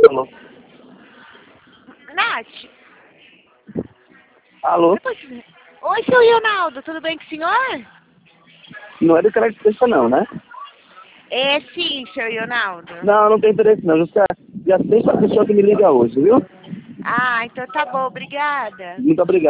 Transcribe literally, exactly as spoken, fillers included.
Alô? Nath. Alô? Oi, seu Leonardo, tudo bem com o senhor? Não é do cara de sexta não, né? É sim, seu Leonardo. Não, não tem interesse não. Já, já tem a pessoa que me liga hoje, viu? Ah, então tá bom, obrigada. Muito obrigado.